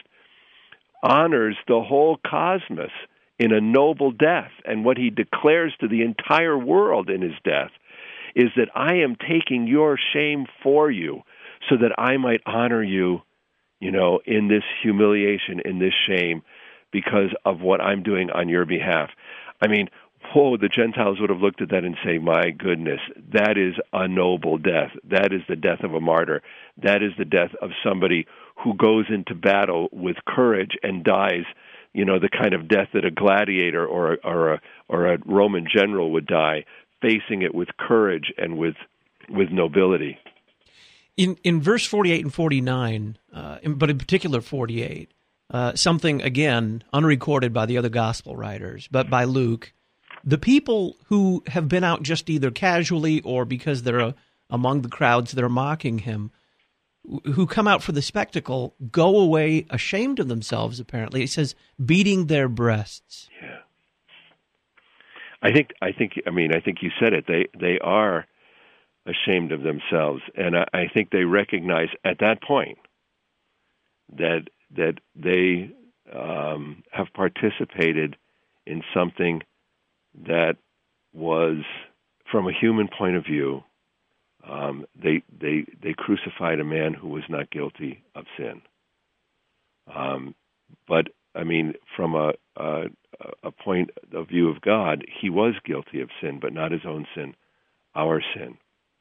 Speaker 3: honors the whole cosmos in a noble death. And what he declares to the entire world in his death is that I am taking your shame for you so that I might honor you, you know, in this humiliation, in this shame, because of what I'm doing on your behalf. I mean, whoa, the Gentiles would have looked at that and say, my goodness, that is a noble death. That is the death of a martyr. That is the death of somebody who goes into battle with courage and dies, you know, the kind of death that a gladiator or a, or a, or a Roman general would die, facing it with courage and with with nobility.
Speaker 2: In in verse forty-eight and forty-nine, uh, in, but in particular forty-eight, uh, something, again, unrecorded by the other gospel writers, but by Luke, the people who have been out just either casually or because they're uh, among the crowds that are mocking him, who come out for the spectacle, go away ashamed of themselves, apparently. It says, beating their breasts.
Speaker 3: Yeah. I think, I think, I mean, I think you said it. They they are ashamed of themselves, and I, I think they recognize at that point that that they um, have participated in something that was, from a human point of view, um, they they they crucified a man who was not guilty of sin. Um, but I mean, from a, a a point of view of God, he was guilty of sin, but not his own sin our sin.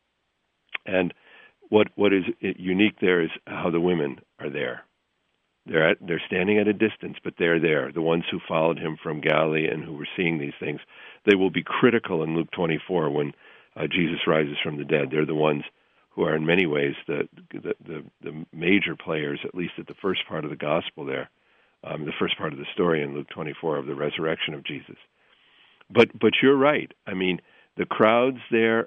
Speaker 3: And what what is unique there is how the women are there. They're at, they're standing at a distance, but they're there. The ones who followed him from Galilee and who were seeing these things, they will be critical in Luke twenty-four when uh, Jesus rises from the dead. They're the ones who are in many ways the the, the the major players, at least at the first part of the gospel there, um, the first part of the story in Luke twenty-four of the resurrection of Jesus. But but you're right. I mean, the crowds there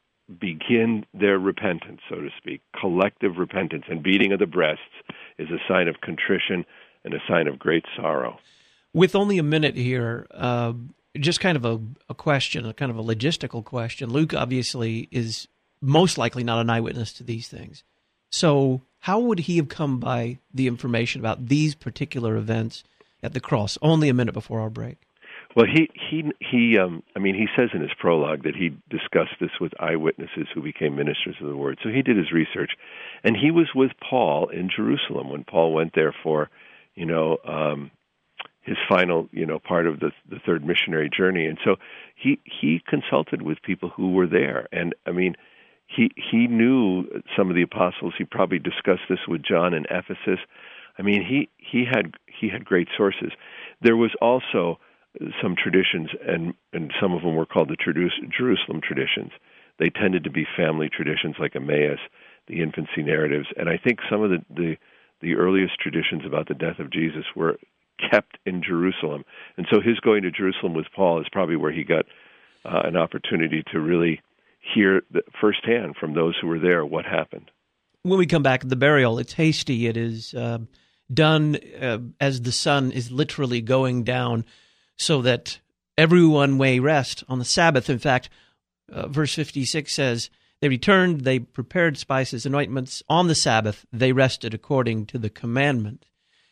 Speaker 3: begin their repentance, so to speak, collective repentance, and beating of the breasts is a sign of contrition and a sign of great sorrow.
Speaker 2: With only a minute here, uh, just kind of a, a question, a kind of a logistical question. Luke obviously is most likely not an eyewitness to these things. So how would he have come by the information about these particular events at the cross? Only a minute before our break.
Speaker 3: Well, he he he. Um, I mean, he says in his prologue that he discussed this with eyewitnesses who became ministers of the word. So he did his research, and he was with Paul in Jerusalem when Paul went there for, you know, um, his final, you know, part of the the third missionary journey. And so he he consulted with people who were there, and I mean, he he knew some of the apostles. He probably discussed this with John in Ephesus. I mean, he he had he had great sources. There was also some traditions, and, and some of them were called the Jerusalem traditions. They tended to be family traditions like Emmaus, the infancy narratives, and I think some of the, the, the earliest traditions about the death of Jesus were kept in Jerusalem. And so his going to Jerusalem with Paul is probably where he got uh, an opportunity to really hear the, firsthand from those who were there what happened.
Speaker 2: When we come back to the burial, it's hasty. It is uh, done uh, as the sun is literally going down, so that everyone may rest on the Sabbath. In fact, uh, verse fifty-six says, they returned, they prepared spices and ointments. On the Sabbath, they rested according to the commandment.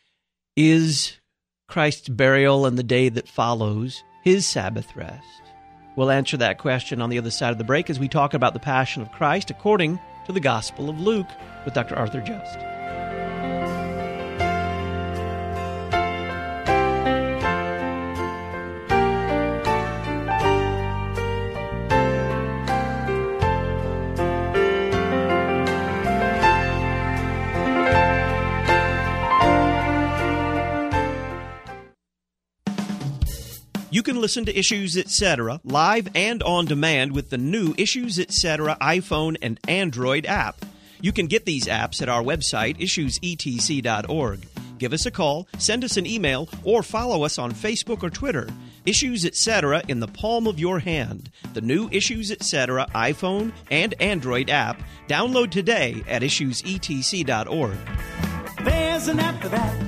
Speaker 2: Is Christ's burial and the day that follows his Sabbath rest? We'll answer that question on the other side of the break as we talk about the Passion of Christ according to the Gospel of Luke with Doctor Arthur Just. You can listen to Issues Etc. live and on demand with the new Issues Etc. iPhone and Android app. You can get these apps at our website, issues e t c dot org. Give us a call, send us an email, or follow us on Facebook or Twitter. Issues Etc. in the palm of your hand. The new Issues Etc. iPhone and Android app. Download today at issues e t c dot org.
Speaker 13: There's an app for that.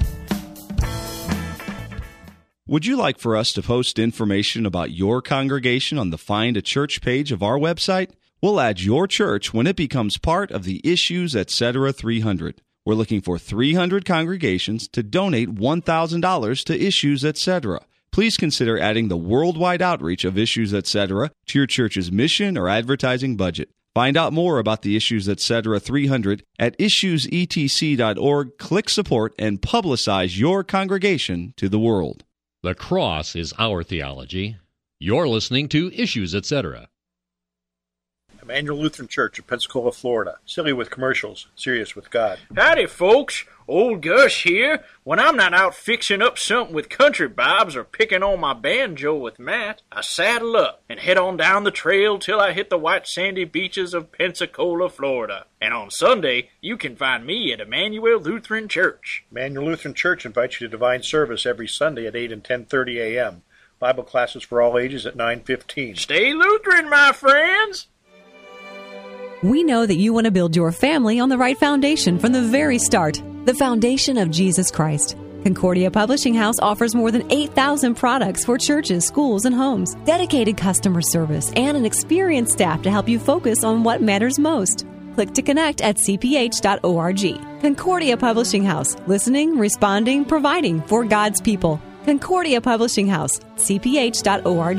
Speaker 9: Would you like for us to post information about your congregation on the Find a Church page of our website? We'll add your church when it becomes part of the Issues Etc. three hundred. We're looking for three hundred congregations to donate one thousand dollars to Issues Etc. Please consider adding the worldwide outreach of Issues Etc. to your church's mission or advertising budget. Find out more about the Issues Etc. three hundred at issues e t c dot org. Click support and publicize your congregation to the world.
Speaker 5: The cross is our theology. You're listening to Issues Etc.
Speaker 14: Emmanuel Lutheran Church of Pensacola, Florida. Silly with commercials, serious with God.
Speaker 15: Howdy, folks. Old Gus here. When I'm not out fixing up something with country bobs or picking on my banjo with Matt, I saddle up and head on down the trail till I hit the white sandy beaches of Pensacola, Florida. And on Sunday, you can find me at Emmanuel Lutheran Church.
Speaker 14: Emmanuel Lutheran Church invites you to divine service every Sunday at eight and ten thirty a.m. Bible classes for all ages at nine fifteen.
Speaker 15: Stay Lutheran, my friends!
Speaker 16: We know that you want to build your family on the right foundation from the very start, the foundation of Jesus Christ. Concordia Publishing House offers more than eight thousand products for churches, schools, and homes, dedicated customer service, and an experienced staff to help you focus on what matters most. Click to connect at c p h dot org. Concordia Publishing House, listening, responding, providing for God's people. Concordia Publishing House, c p h dot org.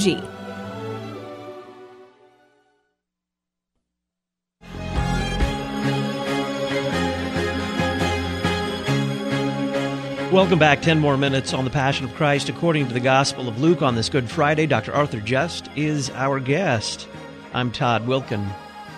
Speaker 2: Welcome back. Ten more minutes on the Passion of Christ according to the Gospel of Luke on this Good Friday. Doctor Arthur Just is our guest. I'm Todd Wilkin.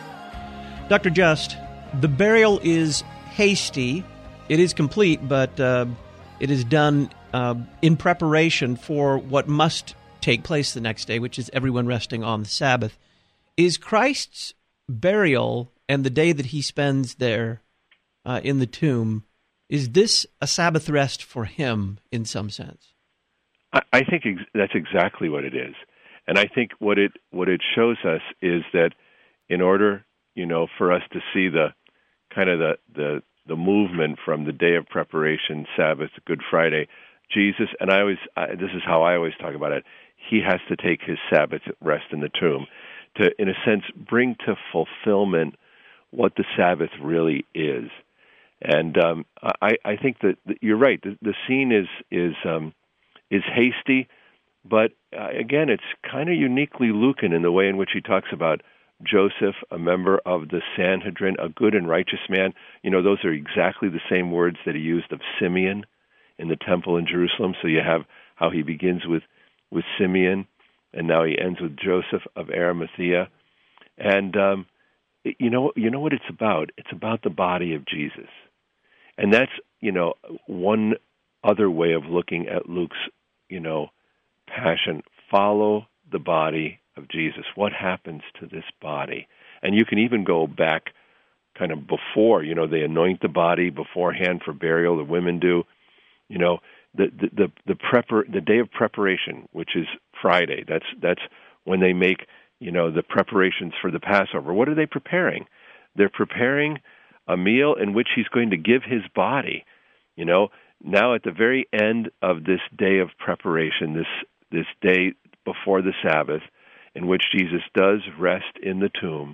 Speaker 2: Doctor Just, the burial is hasty. It is complete, but uh, it is done uh, in preparation for what must take place the next day, which is everyone resting on the Sabbath. Is Christ's burial and the day that he spends there uh, in the tomb, is this a Sabbath rest for him in some sense?
Speaker 3: I, I think ex- that's exactly what it is. And I think what it what it shows us is that in order, you know, for us to see the kind of the, the, the movement from the day of preparation, Sabbath, Good Friday, Jesus, and I always, I, this is how I always talk about it, he has to take his Sabbath rest in the tomb to, in a sense, bring to fulfillment what the Sabbath really is. And um, I, I think that, that you're right. The, the scene is is um, is hasty, but uh, again, it's kind of uniquely Lucan in the way in which he talks about Joseph, a member of the Sanhedrin, a good and righteous man. You know, those are exactly the same words that he used of Simeon in the temple in Jerusalem. So you have how he begins with with Simeon, and now he ends with Joseph of Arimathea. And um, you know, you know what it's about? It's about the body of Jesus. And that's, you know, one other way of looking at Luke's, you know, passion. Follow the body of Jesus. What happens to this body? And you can even go back kind of before, you know, they anoint the body beforehand for burial, the women do. You know, the the the, the prepar- the day of preparation, which is Friday, that's that's when they make, you know, the preparations for the Passover. What are they preparing? They're preparing a meal in which he's going to give his body. You know, now at the very end of this day of preparation, this this day before the Sabbath, in which Jesus does rest in the tomb,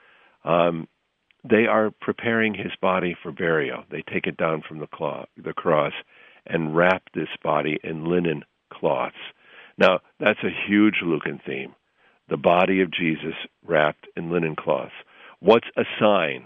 Speaker 3: um, they are preparing his body for burial. They take it down from the, cloth, the cross and wrap this body in linen cloths. Now, that's a huge Lucan theme, the body of Jesus wrapped in linen cloths. What's a sign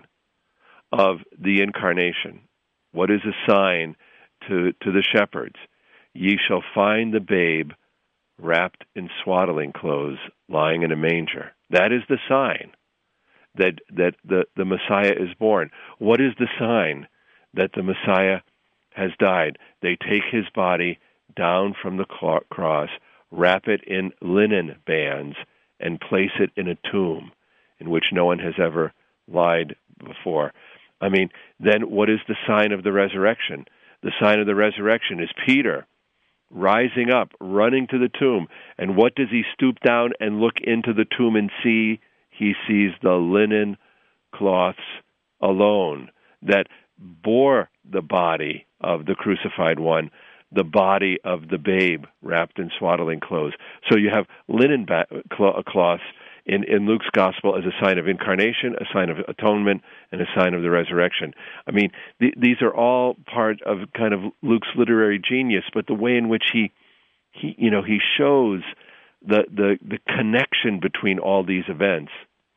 Speaker 3: of the incarnation? What is a sign to, to the shepherds? Ye shall find the babe wrapped in swaddling clothes, lying in a manger. That is the sign that that the, the Messiah is born. What is the sign that the Messiah has died? They take his body down from the cross, wrap it in linen bands, and place it in a tomb in which no one has ever lied before. I mean, then what is the sign of the resurrection? The sign of the resurrection is Peter rising up, running to the tomb. And what does he stoop down and look into the tomb and see? He sees the linen cloths alone that bore the body of the crucified one, the body of the babe wrapped in swaddling clothes. So you have linen ba- cloths in, in Luke's gospel as a sign of incarnation, a sign of atonement, and a sign of the resurrection. I mean, th- these are all part of kind of Luke's literary genius, but the way in which he, he you know, he shows the, the, the connection between all these events.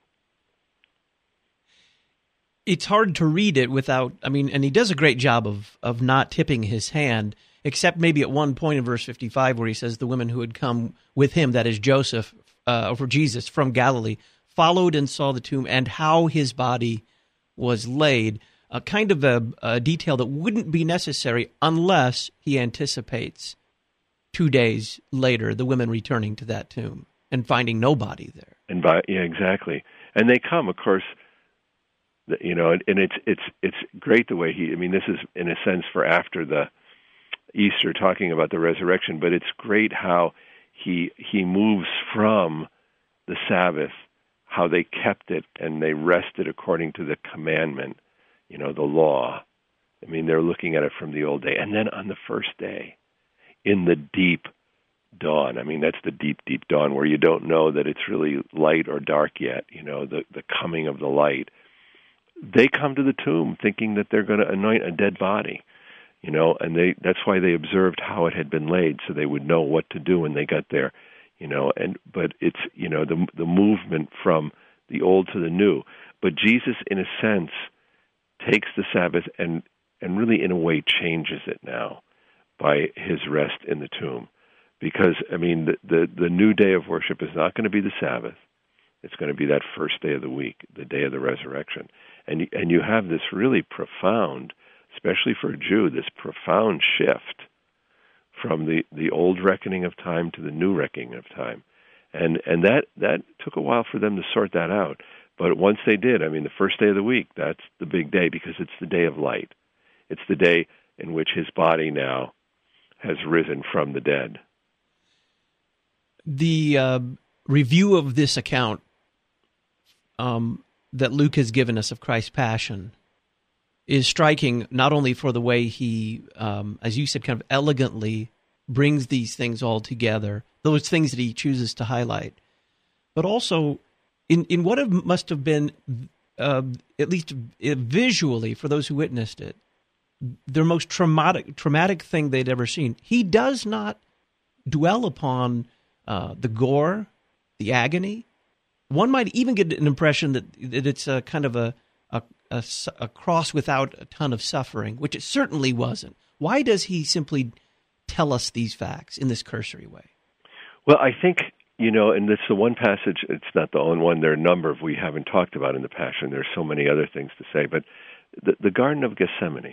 Speaker 2: It's hard to read it without, I mean, and he does a great job of, of not tipping his hand, except maybe at one point in verse fifty-five where he says the women who had come with him, that is Joseph, uh, for Jesus from Galilee, followed and saw the tomb and how his body was laid, a kind of a, a detail that wouldn't be necessary unless he anticipates two days later the women returning to that tomb and finding no body there.
Speaker 3: And by, yeah, exactly. And they come, of course, you know, and it's it's it's great the way he, I mean, this is in a sense for after the Easter talking about the resurrection, but it's great how he he moves from the Sabbath, how they kept it and they rested according to the commandment, you know, the law. I mean, they're looking at it from the old day. And then on the first day, in the deep dawn, I mean, that's the deep, deep dawn where you don't know that it's really light or dark yet, you know, the, the coming of the light. They come to the tomb thinking that they're going to anoint a dead body, you know, and they that's why they observed how it had been laid so they would know what to do when they got there, you know, and but it's, you know, the the movement from the old to the new. But Jesus, in a sense, takes the Sabbath and, and really, in a way, changes it now by his rest in the tomb. Because, I mean, the, the, the new day of worship is not going to be the Sabbath. It's going to be that first day of the week, the day of the resurrection. And, and you have this really profound, especially for a Jew, this profound shift from the, the old reckoning of time to the new reckoning of time. And and that, that took a while for them to sort that out. But once they did, I mean, the first day of the week, that's the big day because it's the day of light. It's the day in which his body now has risen from the dead.
Speaker 2: The uh, review of this account um, that Luke has given us of Christ's Passion is striking, not only for the way he, um, as you said, kind of elegantly brings these things all together, those things that he chooses to highlight, but also in, in what have, must have been, uh, at least visually, for those who witnessed it, their most traumatic traumatic thing they'd ever seen. He does not dwell upon uh, the gore, the agony. One might even get an impression that, that it's a kind of a, a, a, a cross without a ton of suffering, which it certainly wasn't. Why does he simply tell us these facts in this cursory way?
Speaker 3: Well, I think, you know, and it's the one passage, it's not the only one, there are a number of we haven't talked about in the Passion. There's so many other things to say, but the, the Garden of Gethsemane,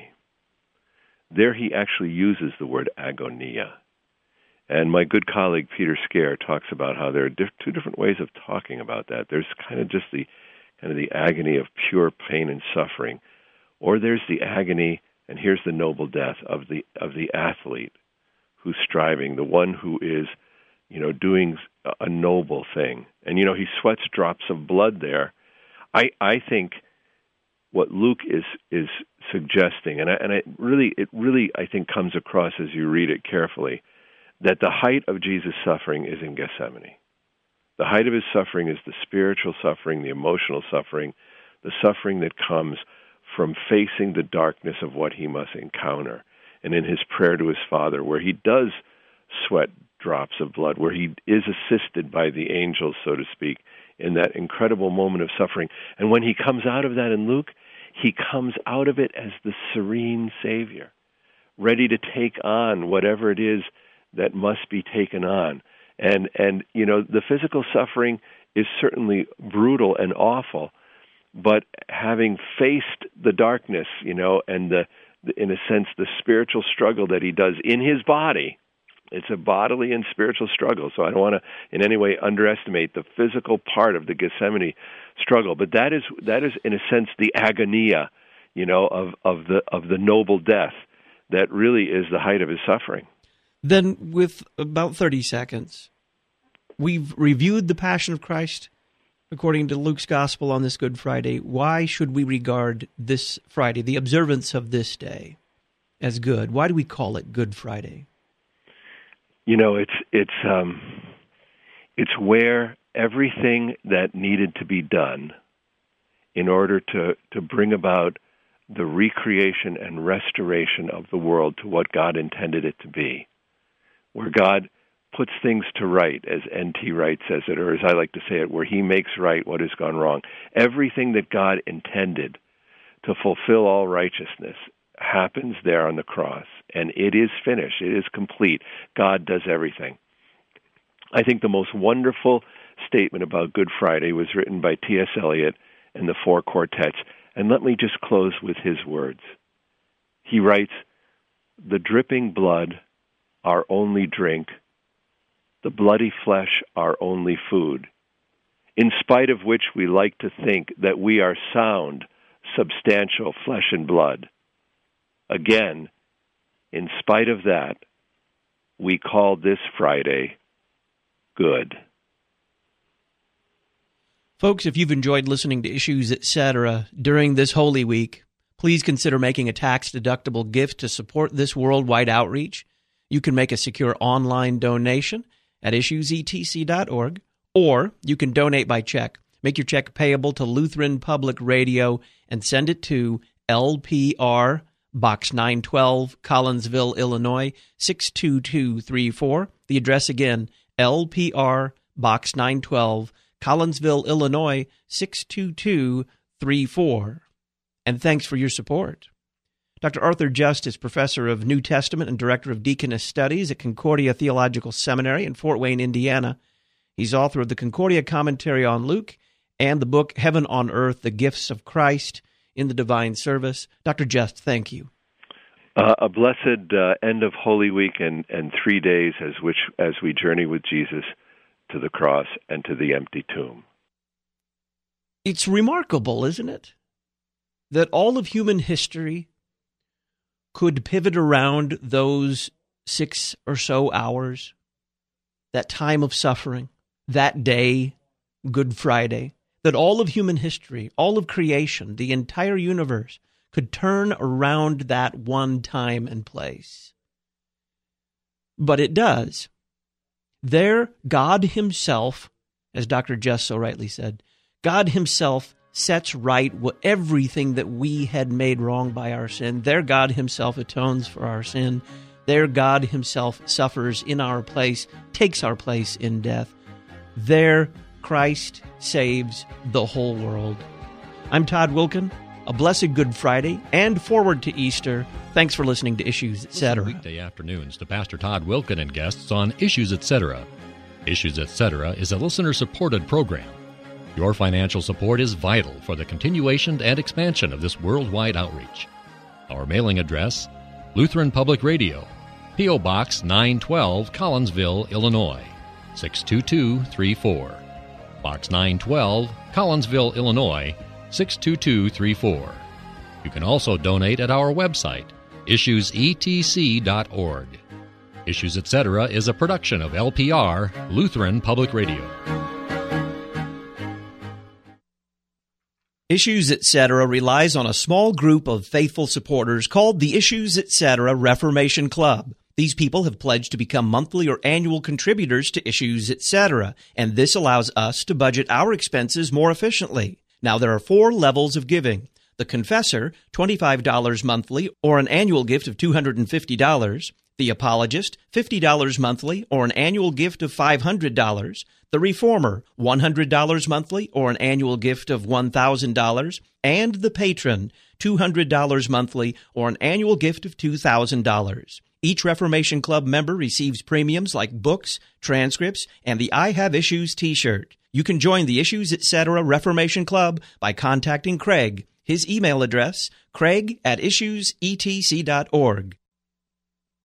Speaker 3: there he actually uses the word agonia. And my good colleague Peter Scare talks about how there are diff- two different ways of talking about that. There's kind of just the kind of the agony of pure pain and suffering, or there's the agony, and here's the noble death of the of the athlete who's striving, the one who is, you know, doing a noble thing. And, you know, he sweats drops of blood there. I I think what Luke is is suggesting, and I, and I really it really I think comes across as you read it carefully, that the height of Jesus' suffering is in Gethsemane. The height of his suffering is the spiritual suffering, the emotional suffering, the suffering that comes from facing the darkness of what he must encounter. And in his prayer to his Father, where he does sweat drops of blood, where he is assisted by the angels, so to speak, in that incredible moment of suffering. And when he comes out of that in Luke, he comes out of it as the serene Savior, ready to take on whatever it is that must be taken on. And, and you know, the physical suffering is certainly brutal and awful, but having faced the darkness, you know, and the, the in a sense, the spiritual struggle that he does in his body, it's a bodily and spiritual struggle. So I don't want to in any way underestimate the physical part of the Gethsemane struggle, but that is that is in a sense the agonia, you know, of, of the of the noble death that really is the height of his suffering.
Speaker 2: Then, with about thirty seconds, we've reviewed the Passion of Christ according to Luke's Gospel on this Good Friday. Why should we regard this Friday, the observance of this day, as good? Why do we call it Good Friday?
Speaker 3: You know, it's it's um, it's where everything that needed to be done in order to, to bring about the recreation and restoration of the world to what God intended it to be, where God puts things to right, as N T Wright says it, or as I like to say it, where he makes right what has gone wrong. Everything that God intended to fulfill all righteousness happens there on the cross, and it is finished. It is complete. God does everything. I think the most wonderful statement about Good Friday was written by T S Eliot in the Four Quartets, and let me just close with his words. He writes, "The dripping blood, our only drink, the bloody flesh, our only food, in spite of which we like to think that we are sound, substantial flesh and blood. Again, in spite of that, we call this Friday good."
Speaker 2: Folks, if you've enjoyed listening to Issues, et cetera during this Holy Week, please consider making a tax-deductible gift to support this worldwide outreach. You can make a secure online donation at issues e t c dot org, or you can donate by check. Make your check payable to Lutheran Public Radio and send it to L P R, Box nine twelve, Collinsville, Illinois, six two two three four. The address again, L P R, Box nine twelve, Collinsville, Illinois, six two two three four. And thanks for your support. Doctor Arthur Just is professor of New Testament and director of Deaconess Studies at Concordia Theological Seminary in Fort Wayne, Indiana. He's author of the Concordia Commentary on Luke and the book Heaven on Earth, The Gifts of Christ in the Divine Service. Doctor Just, thank you.
Speaker 3: Uh, a blessed uh, end of Holy Week and, and three days as which as we journey with Jesus to the cross and to the empty tomb.
Speaker 2: It's remarkable, isn't it, that all of human history could pivot around those six or so hours, that time of suffering, that day, Good Friday, that all of human history, all of creation, the entire universe could turn around that one time and place. But it does. There, God himself, as Doctor Just so rightly said, God himself sets right everything that we had made wrong by our sin. There, God himself atones for our sin. There, God himself suffers in our place, takes our place in death. There, Christ saves the whole world. I'm Todd Wilken. A blessed Good Friday and forward to Easter. Thanks for listening to Issues, et cetera.
Speaker 5: Weekday afternoons to Pastor Todd Wilken and guests on Issues, et cetera. Issues, et cetera is a listener-supported program. Your financial support is vital for the continuation and expansion of this worldwide outreach. Our mailing address, Lutheran Public Radio, P O. Box nine twelve, Collinsville, Illinois, six two two three four. Box nine twelve, Collinsville, Illinois, six two two three four. You can also donate at our website, issues e t c dot org. Issues, et cetera is a production of L P R, Lutheran Public Radio.
Speaker 2: Issues, et cetera relies on a small group of faithful supporters called the Issues, et cetera Reformation Club. These people have pledged to become monthly or annual contributors to Issues, et cetera, and this allows us to budget our expenses more efficiently. Now, there are four levels of giving. The Confessor, twenty-five dollars monthly or an annual gift of two hundred fifty dollars. The Apologist, fifty dollars monthly or an annual gift of five hundred dollars. The Reformer, one hundred dollars monthly or an annual gift of one thousand dollars. And the Patron, two hundred dollars monthly or an annual gift of two thousand dollars. Each Reformation Club member receives premiums like books, transcripts, and the I Have Issues t-shirt. You can join the Issues, et cetera Reformation Club by contacting Craig. His email address, craig at issues e t c dot org.